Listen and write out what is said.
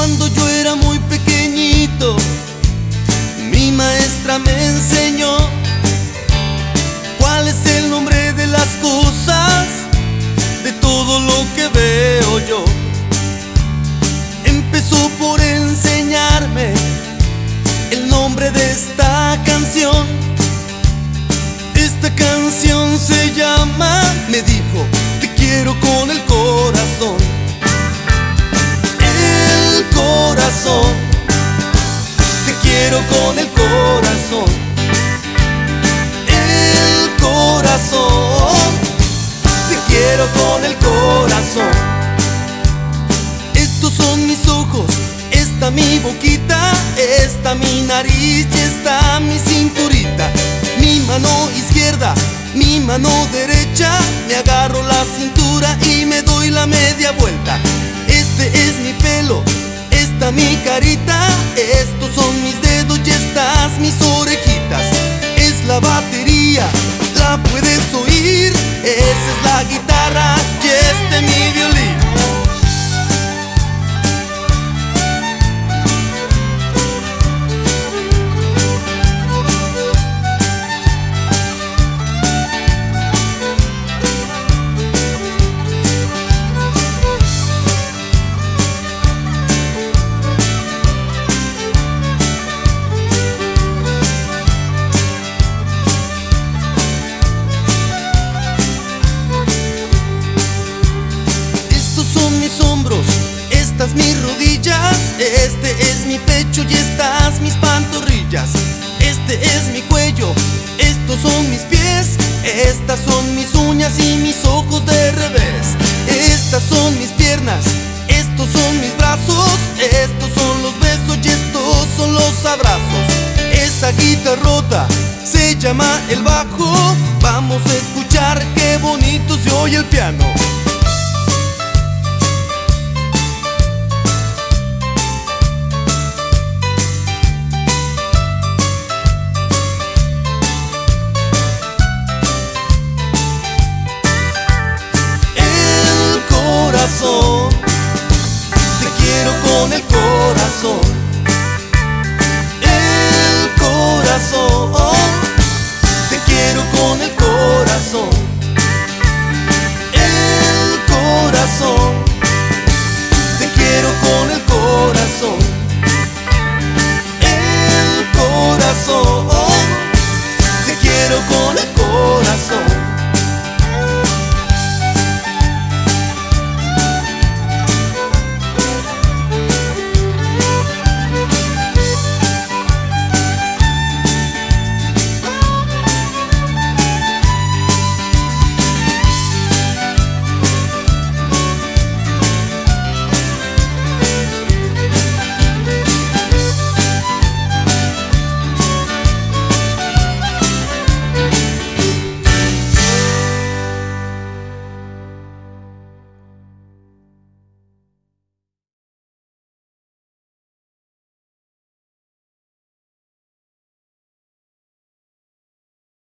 Cuando yo era muy pequeñito, mi maestra me enseñó cuál es el nombre de las cosas, de todo lo que veo yo. Empezó por enseñarme el nombre de esta canción. Esta canción se llama, me dijo, te quiero con el corazón. El corazón, te quiero con el corazón. El corazón, te quiero con el corazón. Estos son mis ojos, esta mi boquita, esta mi nariz y esta mi cinturita. Mi mano izquierda, mi mano derecha, me agarro la cintura y me doy la media vuelta. Este es mi pelo, esta mi carita, estos son mis dedos y estas mis orejitas. Es la batería, la puedes oír, esa es la guitarra y este mi violín. Estas mis rodillas, este es mi pecho y estas mis pantorrillas. Este es mi cuello, estos son mis pies, estas son mis uñas y mis ojos de revés. Estas son mis piernas, estos son mis brazos, estos son los besos y estos son los abrazos. Esa guitarrota se llama el bajo, vamos a escuchar qué bonito se oye el piano.